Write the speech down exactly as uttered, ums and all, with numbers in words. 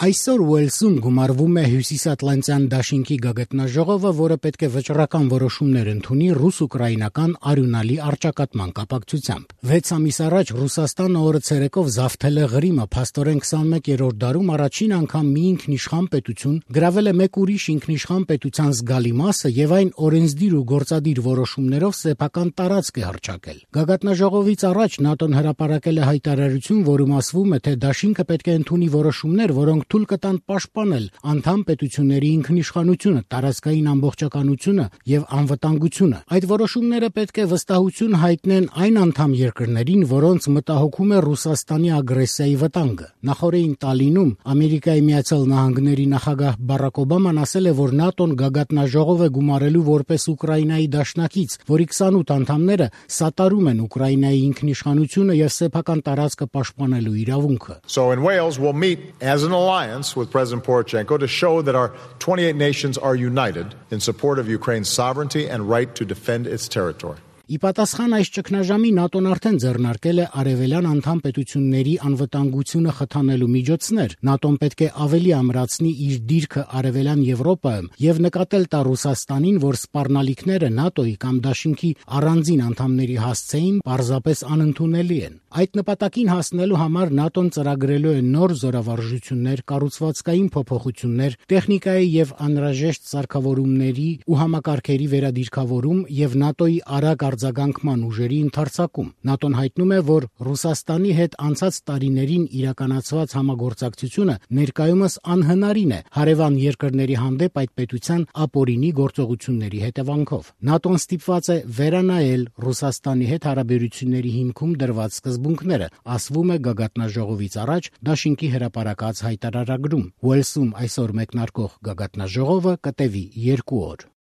Այսօր Ուելսում գումարվում է հյուսիսատլանտյան դաշինքի գագաթնաժողովը, որը պետք է վճռական որոշումներ ընդունի ռուս-ուկրաինական արյունալի առճակատման կապակցությամբ։ Վեց ամիս առաջ Ռուսաստանը օրը ցերեկով զավթել է Ղրիմը, փաստորեն քսանմեկերորդ դարում առաջին անգամ մի ինքնիշխան պետություն գրավել է մեկ ուրիշ ինքնիշխան պետության զգալի մասը եւ այն օրենսդիր ու գործադիր որոշումներով սեփական տարածք է հռչակել։ Գագաթնաժողովից առաջ ՆԱՏՕ-ն հրապարակել է հայտարարություն, որում ասվում է, թե դաշինքը պետք է ընդունի որոշումներ, որոնք թույլ կտան պաշտպանել անդամ պետությունների ինքնիշխանությունը, տարածքային ամբողջականությունը եւ անվտանգությունը։ Այդ որոշումները պետք է վստահություն հայտնեն այն անդամ երկրներին, որոնց մտահոգում է Ռուսաստանի ագրեսիայի վտանգը։ Նախորդին Տալինում Ամերիկայի Միացյալ Նահանգների նախագահ Բարակ Օբաման ասել է, որ ՆԱՏՕ-ն գագաթնաժողով է գումարելու որպես Ուկրաինայի դաշնակից, որի քսանութ անդամները սատարում են Ուկրաինայի ինքնիշխանությունը եւ սեփական տարածքը պաշտպանելու իրավունքը։ So in Wales we'll meet as an alliance with President Poroshenko to show that our twenty-eight nations are united in support of Ukraine's sovereignty and right to defend its territory. Ի պատասխան այս ճգնաժամի ՆԱՏՕ-ն արդեն ձեռնարկել է արևելյան անդամ պետությունների անվտանգությունը խթանելու միջոցներ։ ՆԱՏՕ-ն պետք է ավելի ամրացնի իր դիրքը արևելյան Եվրոպայում եւ նկատել տա Ռուսաստանին, որ սպառնալիքները ՆԱՏՕ-ի կամ դաշինքի առանձին անդամների հասցեին պարզապես անընդունելի են։ Այդ նպատակին հասնելու համար ՆԱՏՕ-ն ծրագրելու է նոր զորավարժություններ, կառուցվածքային փոփոխություններ, տեխնիկայի եւ անհրաժեշտ սարքավորումների ու համակարգերի վերադիրքավորում եւ ՆԱՏՕ-ի արագ արձագանքման ուժերի ընդարձակում։ ՆԱՏՕ-ն հայտնում է, որ Ռուսաստանի հետ անցած տարիներին իրականացված համագործակցությունը ներկայումս անհնարին է հարևան երկրների հանդեպ այդ պետության ապօրինի գործողությունների հետևանքով։ ՆԱՏՕ-ն ստիպված է վերանայել Ռուսաստանի հետ հարաբերությունների հիմքում դրված սկզբունքները, ասվում է գագաթնաժողովից առաջ դաշինքի հրապարակած հայտարարագրում։ Ուելսում այսօր մեկնարկող գագաթնաժողովը կտևի երկու օր։